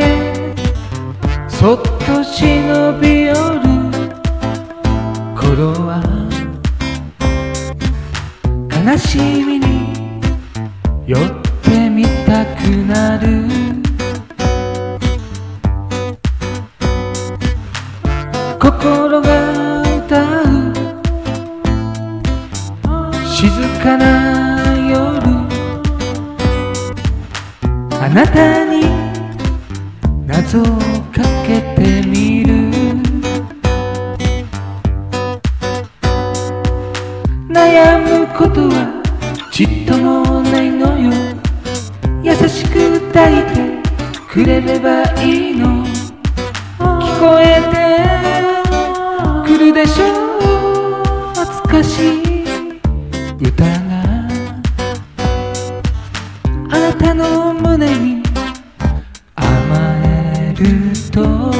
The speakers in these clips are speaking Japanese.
へそっと忍び寄る頃は悲しみに寄ってみたくなる。心が歌う静かな夜、あなたに謎をかけてみる。悩むことはちっともないのよ。優しく抱いてくれればいいの。聞こえてくるでしょう懐かしい歌が、あなたの胸に甘えると。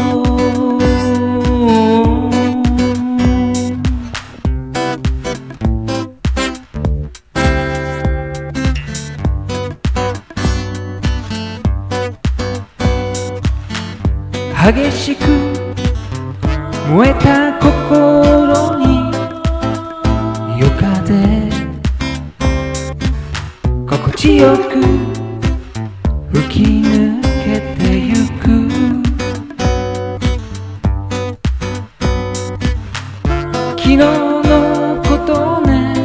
激しく燃えた心に夜風心地よく吹き抜けてゆく。昨日のことね、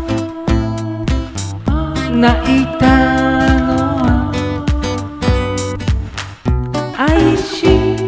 泣いたのは愛し